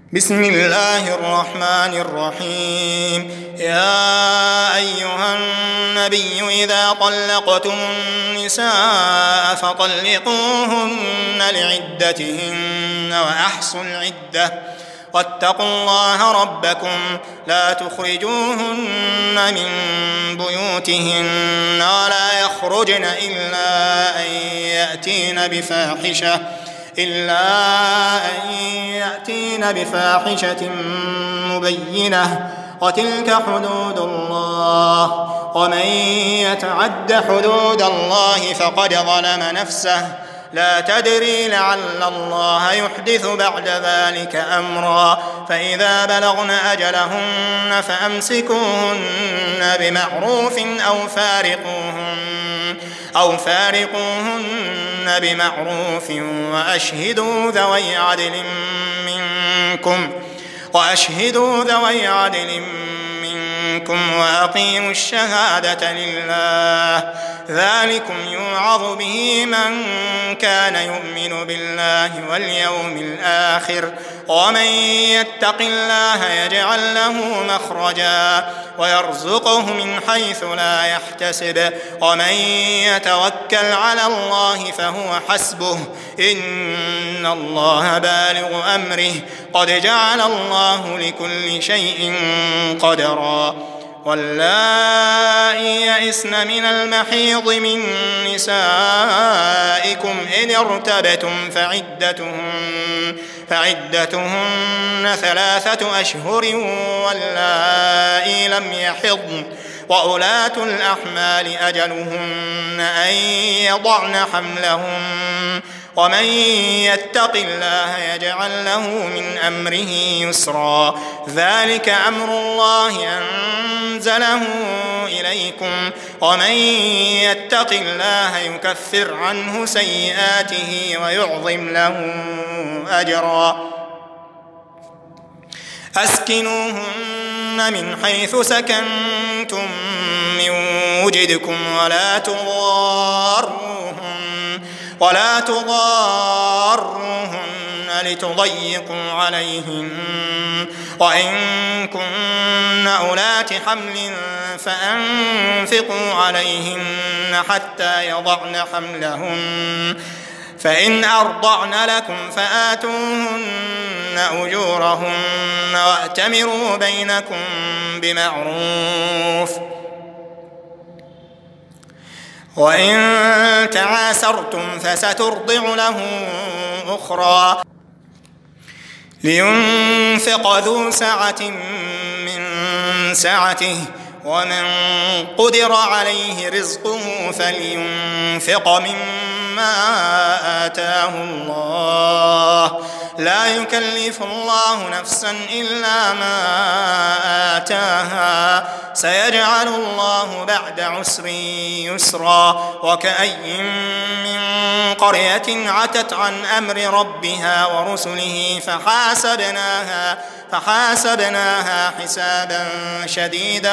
بسم الله الرحمن الرحيم. يا أيها النبي إذا طلقتم النساء فطلقوهن لعدتهن وأحصوا العدة واتقوا الله ربكم لا تخرجوهن من بيوتهن ولا يخرجن إلا أن يأتين بفاحشة مبينة وتلك حدود الله ومن يتعد حدود الله فقد ظلم نفسه لا تدري لعل الله يحدث بعد ذلك أمرا فإذا بلغن أجلهن فأمسكوهن بمعروف أو فارقوهن بمعروف وأشهدوا ذوي عدل منكم وأقيموا الشهادة لله ذلكم يوعظ به من كان يؤمن بالله واليوم الآخر ومن يتق الله يجعل له مخرجا ويرزقه من حيث لا يحتسب ومن يتوكل على الله فهو حسبه إن الله بالغ أمره قد جعل الله لكل شيء قدرا. واللائي يئسن من المحيض من نسائكم إن ارتبتم فعدتهن 3 أشهر واللائي لم يحضن وأولاة الأحمال أجلهن أن يضعن حملهن ومن يتق الله يجعل له من أمره يسرا ذلك أمر الله أنزله إليكم ومن يتق الله يكفر عنه سيئاته ويعظم له أجرا. أسكنوهن من حيث سكنتم من وجدكم ولا تضاروهن لتضيقوا عليهن وإن كن أولات حمل فأنفقوا عليهن حتى يضعن حملهن فإن أرضعن لكم فآتوهن أجورهن وأتمروا بينكم بمعروف وإن تعاسرتم فسترضع له أخرى لينفق ذو سعة من سعته ومن قدر عليه رزقه فلينفق مما آتاه الله لا يكلف الله نفسا إلا ما آتاها سيجعل الله بعد عسر يسرا. وكأي من قرية عتت عن أمر ربها ورسله فحاسبناها حسابا شديدا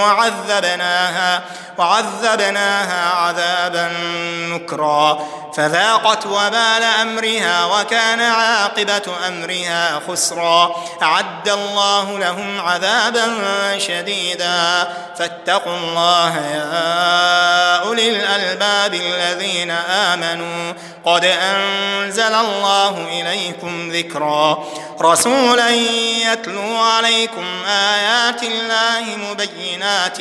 وعذبناها عذابا نكرا فذاقت وبال أمرها وكان عاقبة أمرها خسرا. أعد الله لهم عذابا شديدا فاتقوا الله يا أولي الألباب الذين آمنوا قد أنزل الله إليكم ذكرا رسولا يتلو عليكم آيات الله مبينات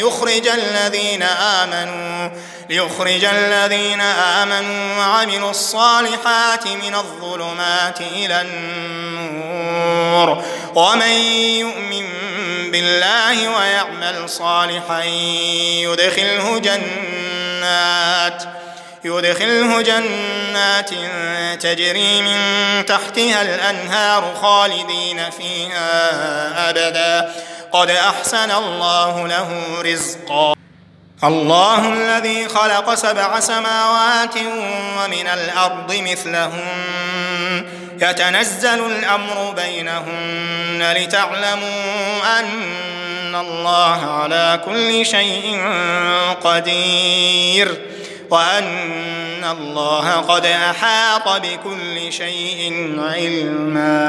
ليخرج الذين آمنوا وعملوا الصالحات من الظلمات إلى النور ومن يؤمن بالله ويعمل صالحا يدخله جنات تجري من تحتها الأنهار خالدين فيها أبدا قد أحسن الله له رزقا. الله الذي خلق 7 سماوات ومن الأرض مثلهن يتنزل الأمر بينهن لتعلموا أن الله على كل شيء قدير وأن الله قد أحاط بكل شيء علما.